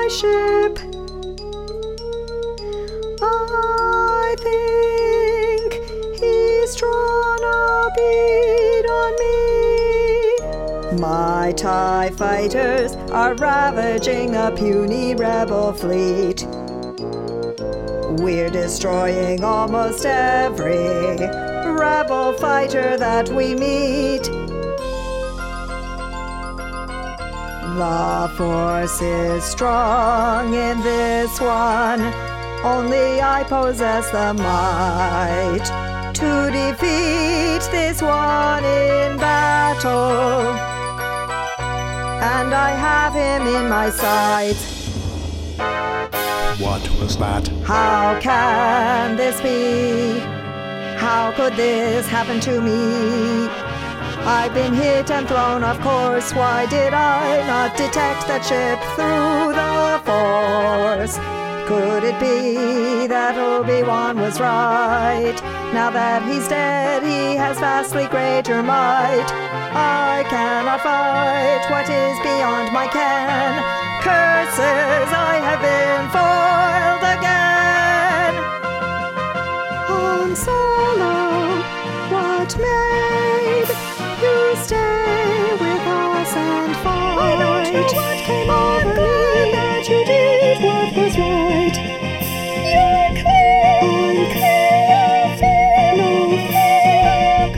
my ship. I think he's drawn a bead on me. My TIE fighters are ravaging a puny rebel fleet. We're destroying almost every rebel fighter that we meet. The Force is strong in this one. Only I possess the might to defeat this one in battle. And I have him in my sights. What was that? How can this be? How could this happen to me? I've been hit and thrown, of course. Why did I not detect that ship through the Force? Could it be that Obi-Wan was right? Now that he's dead, he has vastly greater might. I cannot fight what is beyond my ken. Curses, I have been foiled again. Han Solo, what made you stay with us and fight? I don't know what came over me. That you did what was right. You're clear, I'm clear of fear, no fear.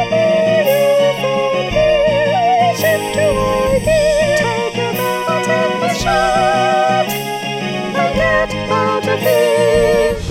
From here, ship to I gear. Take a bow, take the shot, and get out of here.